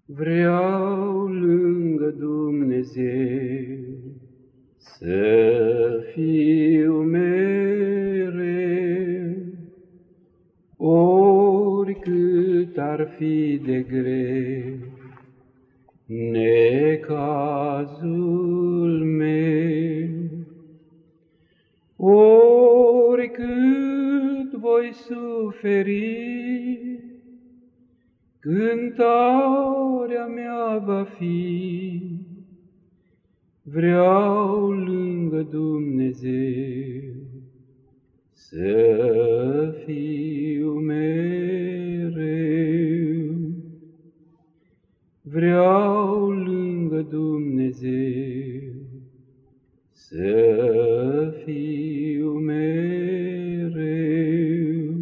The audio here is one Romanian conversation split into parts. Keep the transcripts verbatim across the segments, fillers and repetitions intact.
Vreau lângă Dumnezeu să fiu mereu, oricât ar fi de greu necazul meu, oricât voi suferi, cântarea mea va fi. Vreau lângă Dumnezeu să fiu mereu. Vreau lângă Dumnezeu să fiu mereu.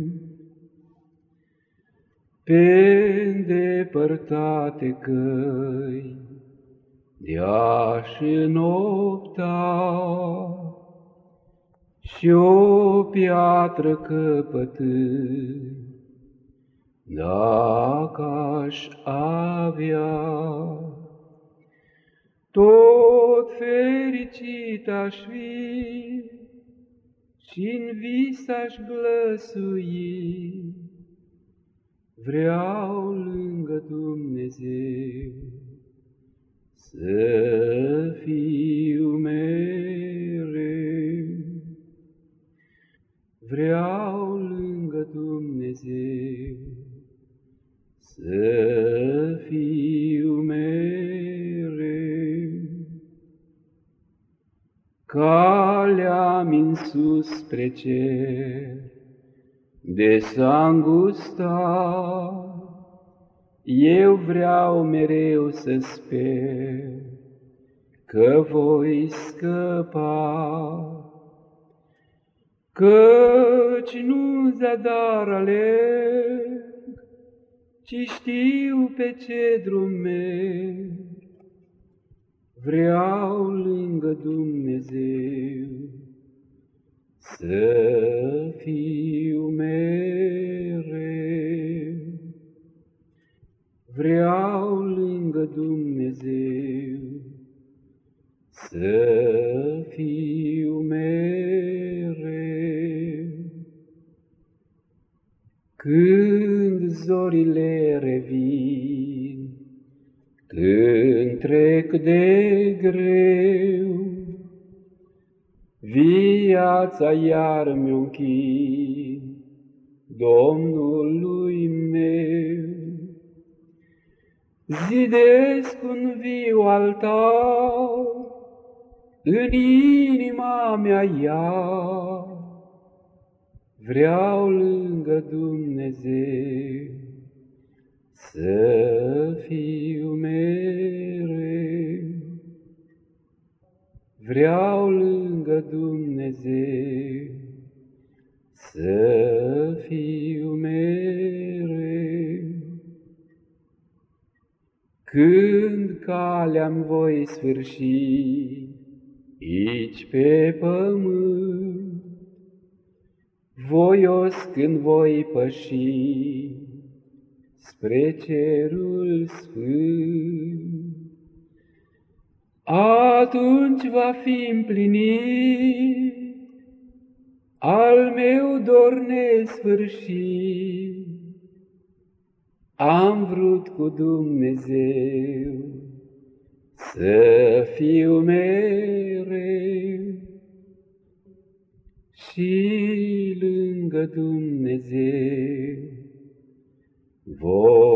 Pe îndepărtate căi de-aș înopta și o piatră căpătâi, dacă aș avea, tot fericit aș fi și-n vis aș glăsui. Vreau lângă Dumnezeu să fiu mereu. Vreau lângă Dumnezeu să fiu mereu. Calea-mi în sus spre cer de s-a îngustat, eu vreau mereu să sper că voi scăpa, căci nu zadar aleg, ci știu pe ce drum merg. Vreau lângă Dumnezeu să fiu mereu. Vreau lângă Dumnezeu să fiu mereu. Când zorile revin, când trec de greu, viața iar mi-o închin Domnului meu. Zidesc un viu altar în inima mea iar. Vreau lângă Dumnezeu să fiu mereu. Vreau lângă Dumnezeu să fiu mereu. Când calea-mi voi sfârși aici pe pământ, voios când voi păși spre cerul sfânt, atunci va fi împlinit al meu dor nesfârșit. Am vrut cu Dumnezeu să fiu mereu și lângă Dumnezeu voi